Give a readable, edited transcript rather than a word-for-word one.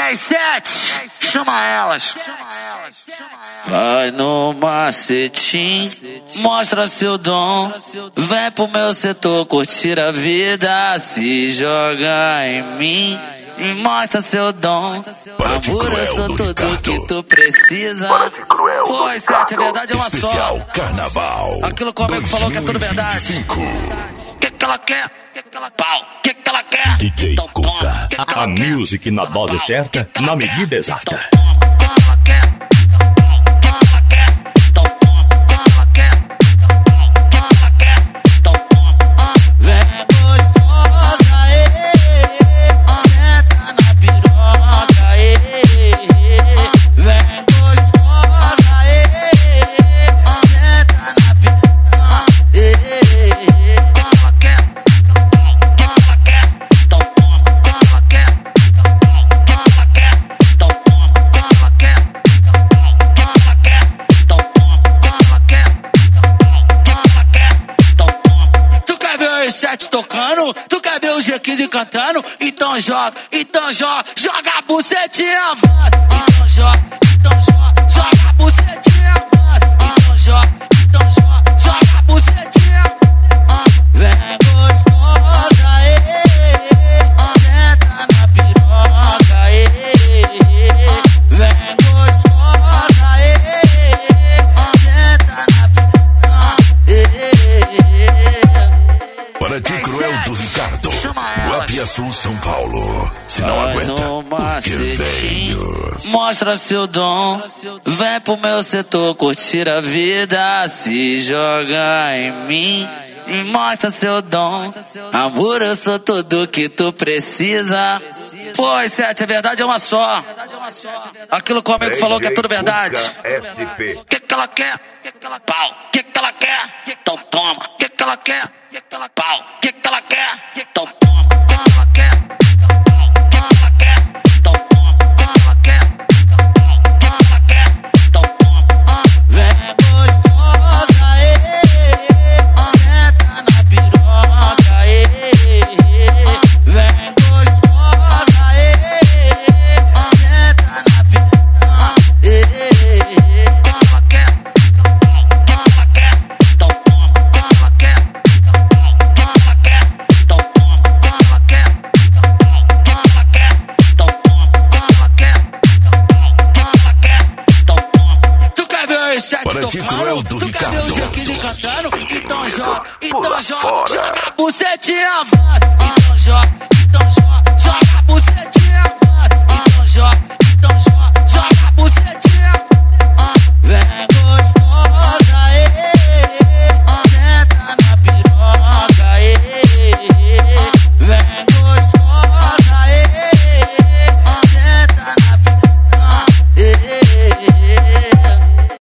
10-7, chama elas. Vai no macetim, mostra seu dom. Vem pro meu setor curtir a vida. Se joga em mim e mostra seu dom. Amor, eu sou tudo que tu precisa. Pois, 7, a verdade é uma Especial só. Carnaval. Aquilo que o amigo falou que é tudo verdade. Que ela quer? Pau. Que ela quer? DJ Então toma. Cuca. Que ela A quer? music na dose certa, na medida exata. Tocando, tu quer ver o G15 cantando? Então joga, joga a bucetinha, avança. Então joga a bucetinha, avança. Então joga a bucetinha. Vem gostosa, senta na piroca, vem gostosa, senta na piroca. Para ti, Cruel do Ricardo. Guapia Sul, São Paulo. Se não aguenta, porque venho. Mostra seu dom. Vem pro meu setor curtir a vida. Se joga em mim e mostra seu dom. Amor, eu sou tudo que tu precisa. Pois, 7, a verdade é uma só. Aquilo que o amigo falou que é tudo verdade. Que ela quer? Pau. Que ela quer? Então toma. Que ela quer? Pau. Que ela quer? Então toma. Que ela quer? Que ela quer? Então toma. Que ela quer? Que ela quer? Então toma. Vem gostosa, senta na piroca, vem gostosa, senta na piroca. Que ela quer? Que ela quer? Então toma. Que ela quer? Que ela quer? Então toma. Que ela quer? Que ela quer? Então toma. Que ela quer? Que ela quer? Então toma. Tu quer ver os 7 Para ti, Cruel tocando? do Tu quer ver o Ricardo. G15 cantando? Então Pula joga fora. a bucetinha, avança. Então joga a bucetinha.